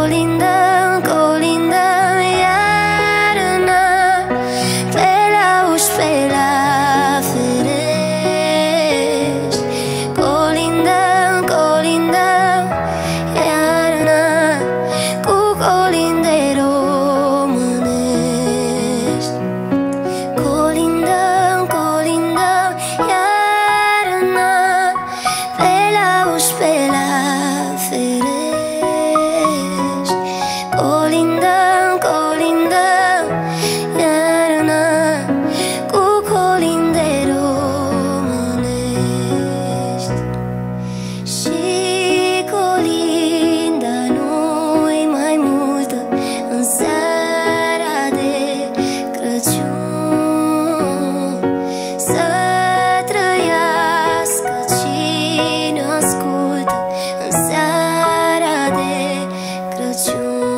colindăm, colindăm iarna pe la uși, pe la ferești. Colindăm, colindăm iarna cu colinde românești. Colindăm, colindăm iarna pe la uși, pe la ferești. Colindăm, colindăm iarna cu colinde românești. Și colinda nu-i mai multă în seara de Crăciun. Să trăiască cine ascultă în seara de Crăciun.